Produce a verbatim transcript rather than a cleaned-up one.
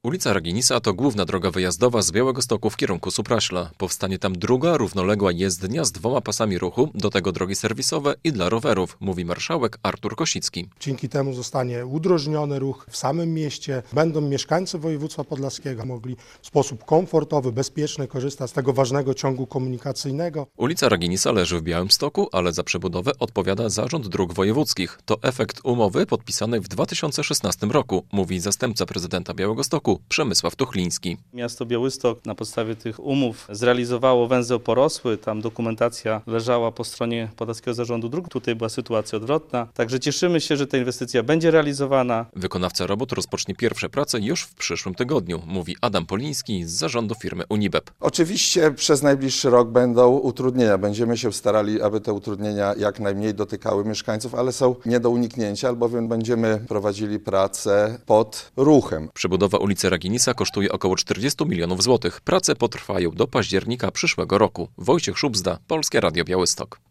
Ulica Raginisa to główna droga wyjazdowa z Białegostoku w kierunku Supraśla. Powstanie tam druga, równoległa jezdnia z dwoma pasami ruchu, do tego drogi serwisowe i dla rowerów, mówi marszałek Artur Kosicki. Dzięki temu zostanie udrożniony ruch w samym mieście. Będą mieszkańcy województwa podlaskiego mogli w sposób komfortowy, bezpieczny korzystać z tego ważnego ciągu komunikacyjnego. Ulica Raginisa leży w Białymstoku, ale za przebudowę odpowiada Zarząd Dróg Wojewódzkich. To efekt umowy podpisanej w dwa tysiące szesnastym roku, mówi zastępca prezydenta Białegostoku Przemysław Tuchliński. Miasto Białystok na podstawie tych umów zrealizowało węzeł porosły, tam dokumentacja leżała po stronie Podlaskiego Zarządu Dróg, tutaj była sytuacja odwrotna, także cieszymy się, że ta inwestycja będzie realizowana. Wykonawca robót rozpocznie pierwsze prace już w przyszłym tygodniu, mówi Adam Poliński z zarządu firmy Unibep. Oczywiście przez najbliższy rok będą utrudnienia, będziemy się starali, aby te utrudnienia jak najmniej dotykały mieszkańców, ale są nie do uniknięcia, albowiem będziemy prowadzili pracę pod ruchem. Przebudowa ulicy Raginisa kosztuje około czterdzieści milionów złotych. Prace potrwają do października przyszłego roku. Wojciech Szubzda, Polskie Radio Białystok.